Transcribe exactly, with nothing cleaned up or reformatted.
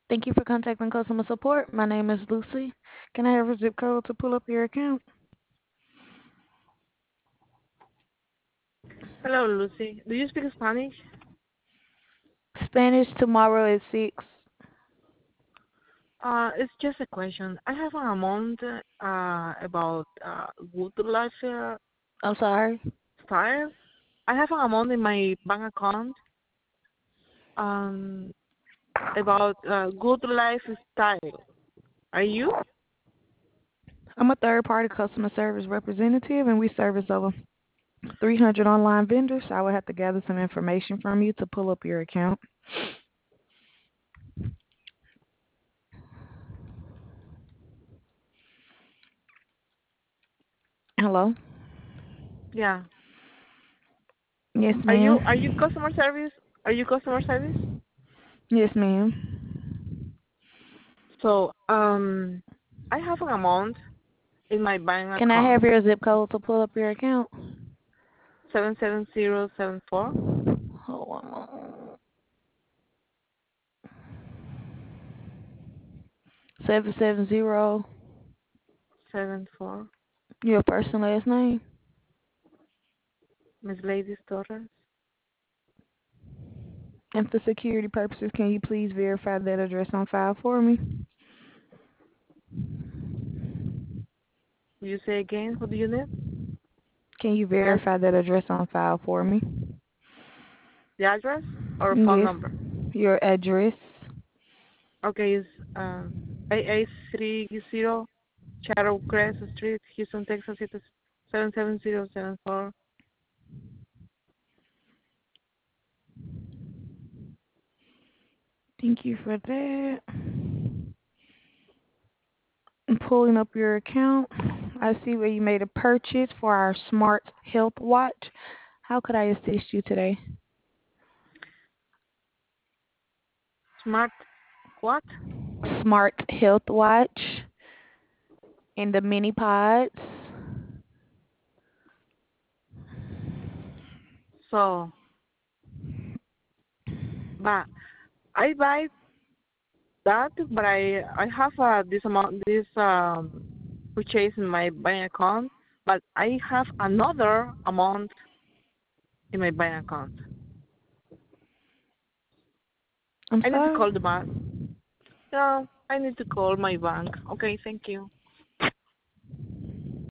Thank you for contacting customer support. My name is Lucy. Can I have a zip code to pull up your account? Hello, Lucy. Do you speak Spanish? Spanish tomorrow at six. Uh, it's just a question. I have an amount uh, about uh, good life uh, I'm sorry. style. I have an amount in my bank account um, about uh, good lifestyle. Are you? I'm a third party customer service representative and we service over three hundred online vendors. I would have to gather some information from you to pull up your account. Hello? Yeah. Yes, Are you are you ma'am. customer service? Are you customer service? Yes, ma'am. So um, I have an amount in my bank Can I have account your zip code to pull up your account? seven seven zero seven four Hold on. Seven seven zero. seven four. Your first and last name. Miss Lady Torres. And for security purposes, can you please verify that address on file for me? You say again, who do you need? Can you The, ad- verify that address on file for me? the address or phone Yes. number? Your address. Okay, it's um, eight eight three zero Shadow Crest Street, Houston, Texas, seven seven zero seven four. Thank you for that. I'm pulling up your account. I see where you made a purchase for our Smart Health Watch. How could I assist you today? Smart what? Smart Health Watch in the mini pods. So, but I buy that, but I I have uh, this amount, this um, purchase in my bank account, but I have another amount in my bank account. I'm I need to sorry. call the bank. No, I need to call my bank. Okay, thank you.